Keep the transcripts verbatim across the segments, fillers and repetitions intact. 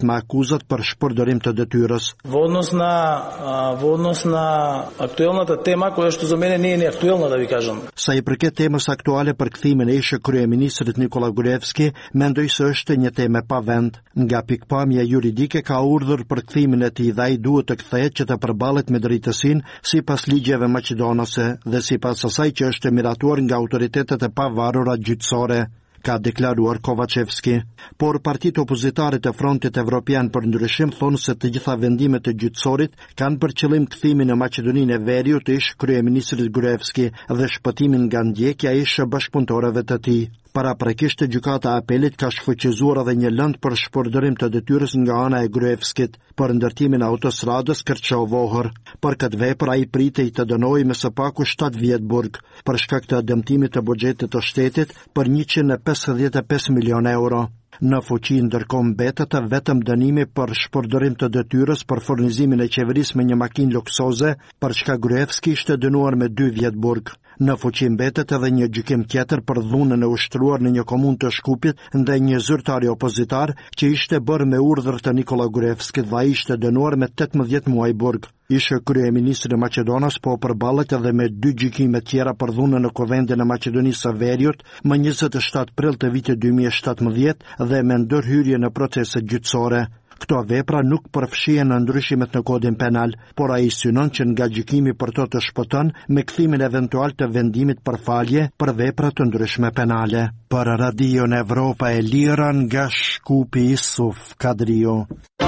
me akuzat për shpërdorim të detyrës. Во однос на во однос на актуелната тема која што за мене не е неактуелна, да ви кажам. Sa i përket temës aktuale për kthimin e ish kryeministrit Nikola Gruevski, mendoj se është një temë pa vend. Nga pikpamja juridike ka urdhër për kthimin e tij dhe ai duhet të kthehet që të përballet me drejtësinë sipas ligjeve maqedonase dhe sipas asaj që është miratuar nga autoritetet e pavarura gjyqësore, ka deklaruar Kovacevski. Por partitë opozitare të Frontit Evropian për ndryshim thonë se të gjitha vendimet e gjyqësorit kanë për qëllim kthimin në Maqedoninë e Veriut të ish kryeministrit Gruevski dhe shpëtimin nga ndjekja e ish bashkëpunëtorëve të tij. Paraprakisht gjykata e apelit ka shfaqëzuar edhe një lëndë për shpërdorim të detyrës nga ana e Gruevskit për ndërtimin e autostradës Kërçov-Vohër. Për këtë vepër ai pritej të dënohej me së paku shtatë vjet burg për shkak të dëmtimit të buxhetit të shtetit për njëqind e pesëdhjetë e pesë milion euro. Në fuqi ndërkohë mbetet vetëm dënimi për shpërdorim të detyrës për furnizimin e qeverisë me një makinë luksoze, për çka Gruevski ishte dënuar me dy vjet burg. Në fuqi mbetet edhe një gjykim tjetër për dhunën e ushtruar në një komunë të Shkupit ndaj një zyrtari opozitar që ishte bërë me urdhër të Nikola Gruevskit dhe ai ishte dënuar me tetëmbëdhjetë muaj burg. Ishte kryeministri i Maqedonisë, po përballet edhe me dy gjykime tjera për dhunën në Kuvendin e Maqedonisë së Veriut më njëzet e shtatë prill të vitit dy mijë e shtatëmbëdhjetë dhe me ndërhyrje në procese gjyqësore. Këto vepra nuk përfshihen në ndryshimet në kodin penal, por ai synon që nga gjykimi për to të shpëton me kthimin eventual të vendimit për falje për vepra të ndryshme penale. Për Radion Evropa e Lira nga Shkupi, Isuf Kadrio.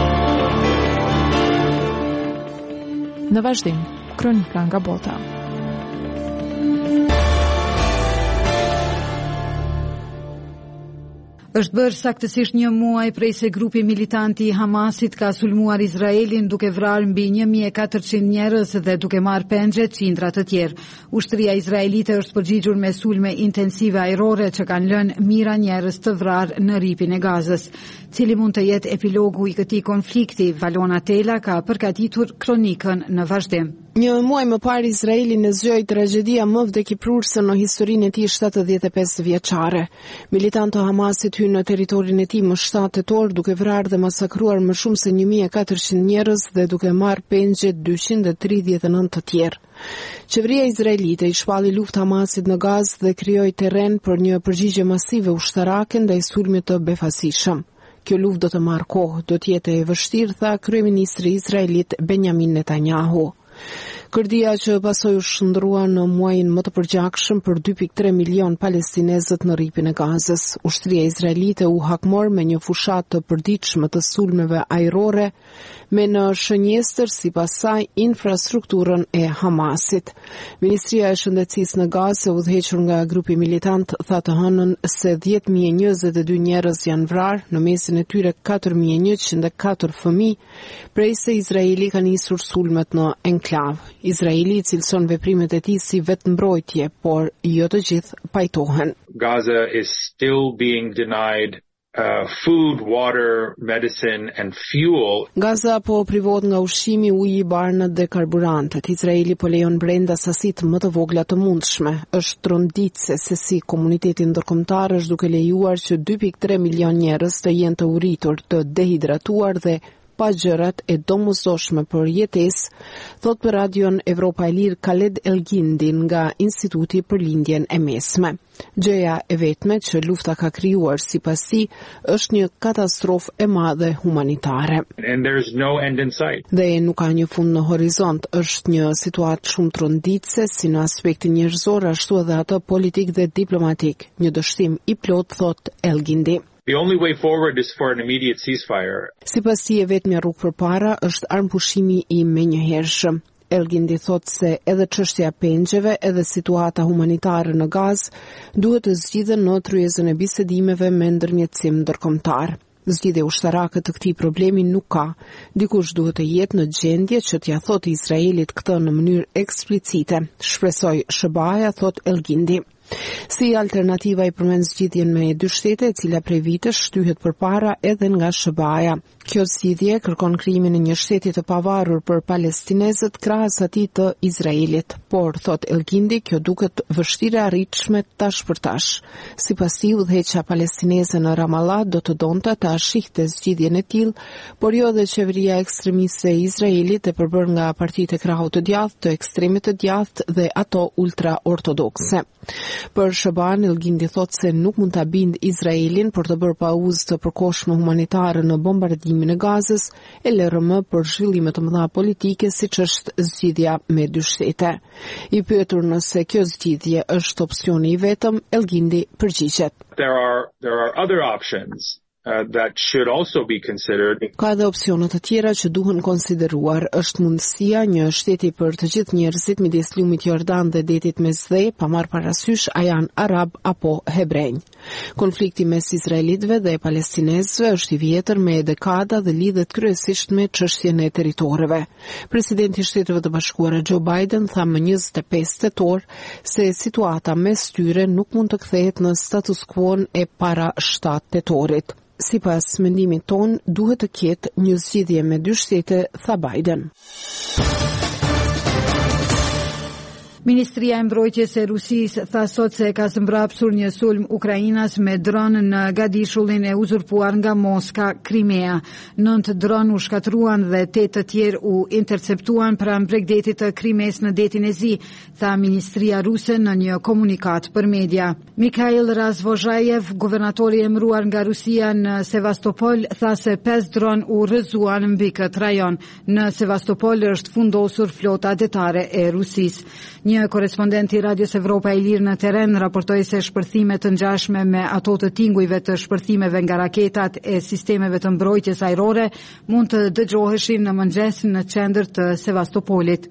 Në vazhdim, kronika nga bota. Është bërë saktësisht një muaj prej se grupi militanti i Hamasit ka sulmuar Izraelin duke vrarë mbi një mijë e katërqind njerëz dhe duke marrë pengje qindra të tjerë. Ushtria izraelite është përgjigjur me sulme intensive ajrore që kanë lënë mijëra njerëz të vrarë në ripin e Gazës. Cili mund të jetë epilogu i këtij konflikti? Valona Tela ka përgatitur kronikën në vazhdim. Një muaj më parë Izraeli në zgjoi tragjedia më vdekjeprurse në historinë e tij shtatëdhjetë e pesë vjeçare. Militantë Hamasit hynë në territorin e tij më shtatë tetor duke vrarë dhe masakruar më shumë se një mijë e katërqind njerëz dhe duke marrë pengje dyqind e tridhjetë e nëntë të tjerë. Qeveria izraelite i shpalli luftë Hamasit në Gazë dhe krijoi terren për një përgjigje masive ushtarake ndaj sulmit të befasishëm. Kjo luftë do të marrë kohë, do të jetë e vështirë, tha kryeministri izraelit Benjamin Netanyahu. Kërdia që pasoi u shndrua në muajin më të përgjakshëm për dy pikë tre milion palestinezët në ripin e Gazës. Ushtria izraelite u hakmor me një fushat të përditshme të sulmeve ajrore me në shënjestër sipas saj infrastrukturën e Hamasit. Ministria e Shëndetësisë në Gazë, e udhëhequr nga grupi militant, tha të hënën se dhjetë mijë e njëzet e dy njerëz janë vrarë, në mesin e tyre katër mijë e njëqind e katër fëmijë, prej se Izraeli ka nisur sulmet në enklav. Izraeli cilëson veprimet e tij si vetmbrojtje, por jo të gjithë pajtohen. Gaza is still being denied Uh, food, water, medicine and fuel. Gaza po privohet nga ushqimi, uji, barnët dhe karburantet. Izraeli po lejon brenda sasitë më të vogla të mundshme. Është tronditse se si komuniteti ndërkombëtar është duke lejuar që dy pikë tre milion njerëz të jenë të uritur, të dehidratuar dhe pa gjërat e domosdoshme për jetesë, thot për Radion Evropa e Lirë Khaled Elgindi nga Instituti për Lindjen e Mesme. Gjëja e vetme që lufta ka krijuar sipas tij është një katastrofë e madhe humanitare. And there's no end in sight. Dhe nuk ka një fund në horizont, është një situatë shumë tronditse si në aspektin njerëzor ashtu edhe atë politik dhe diplomatik. Një dështim i plot, thot Elgindi. The only way forward is for an immediate ceasefire. Sipas tij, e vetmja rrugë përpara është armpushimi i menjëhershëm. Elgindi thot se edhe çështja e pengjeve, edhe situata humanitare në Gazë duhet të zgjidhen në tryezën e bisedimeve me ndërmjetësim ndërkombëtar. Zgjidhje ushtarake të këtij problemi nuk ka. Dikush duhet të jetë në gjendje që t'ia thotë Izraelit këtë në mënyrë eksplicite, shpresoi Shëbaja, thot Elgindi. Si alternativa i përmend zgjidhjen me dy shtete, e cila prej vitesh shtyhet përpara edhe nga S B A-ja. Kjo zgjidhje kërkon krijimin e një shteti të pavarur për palestinezët krahas atij të Izraelit, por thot Elgindi, kjo duket vështirë arritshme tash për tash. Sipas tij, udhëheqja palestineze në Ramallah do të donte ta shihte zgjidhjen e tillë, por jo dhe qeveria ekstremiste e Izraelit e përbërë nga partitë e krahut të djathtë, të ekstremit të djathtë dhe ato ultra-ortodokse. Për S B A-n, Elgindi thot se nuk mund ta bind Izraelin për të bërë pauzë të përkohshme humanitare në bombardimin e Gazës, e L R M për zhvillime të mëdha politike siç është zgjidhja me dy shtete. I pyetur nëse kjo zgjidhje është opsioni i vetëm, Elgindi përgjigjet. There are there are other options. Uh, that should also be considered. Ka edhe opsione të tjera që duhen konsideruar. Është mundësia një shteti për të gjithë njerëzit midis lumit Jordan dhe detit Mesdhej, pa marrë parasysh a janë arab apo hebrenj. Konflikti mes izraelitëve dhe palestinezëve është i vjetër me dekada dhe lidhet kryesisht me çështjen e territoreve. Presidenti i Shteteve të Bashkuara Joe Biden tha më njëzet e pesë tetor se situata mes tyre nuk mund të kthehet në status quo-n e para shtatë tetorit. Sipas mendimit ton, duhet të ketë një zgjidhje me dy shtete, tha Biden. Ministria e Mbrojtjes e Rusisë tha sot se ka zmbrapsur një sulm Ukrainas me dron në gadishullin e uzurpuar nga Moska, Krimea. Nëntë dron u shkatruan dhe tetë të tjerë u interceptuan pranë bregdetit të Krimes në detin e Zi, tha Ministria Ruse në një komunikat për media. Mikhail Razvozhajev, guvernatori i emëruar nga Rusia në Sevastopol, tha se pesë dron u rrëzuan mbi këtë rajon. Në Sevastopol është fundosur flota detare e Rusisë. Një korespondent i Radios Evropa e Lirë në teren raportoi se shpërthime të ngjashme me ato të tingujve të shpërthimeve nga raketat e sistemeve të mbrojtjes ajrore mund të dëgjoheshin në mëngjes në qendër të Sevastopolit.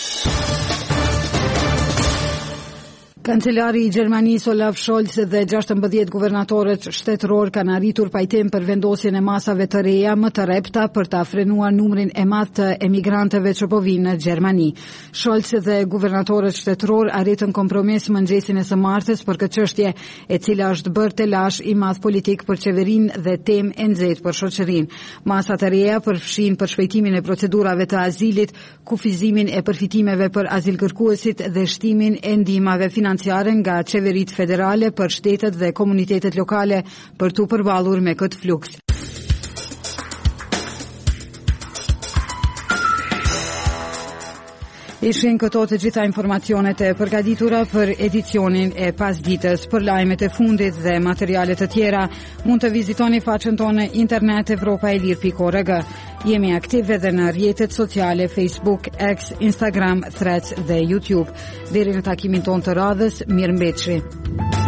Kancelari i Gjermanisë Olaf Scholz dhe gjashtëmbëdhjetë guvernatorët shtetëror kanë arritur pajtim për vendosjen e masave të reja më të rrepta për ta frenuar numrin e madh të emigrantëve që po vinë në Gjermani. Scholz dhe guvernatorët shtetëror arritën kompromis mëngjesin e së martës për këtë çështje, e cila është bërë telash i madh politik për qeverinë dhe temë e nxehtë për shoqërinë. Masat e reja përfshin përshpejtimin e procedurave të azilit, kufizimin e përfitimeve për azilkërkuesit dhe shtimin e ndihmave financiare nga qeveritë federale për shtetet dhe komunitetet lokale për t'u përballur me këtë fluks. Ishin këto të gjitha informacionet e përgatitura për edicionin e pasditës. Për lajmet e fundit dhe materialet të tjera, mund të vizitoni faqen tonë internet evropa e lirë pikë org. Jemi aktive edhe në rrjetet sociale Facebook, X, Instagram, Threads dhe YouTube. Deri në takimin tonë të radhës, mirëmbëjtje.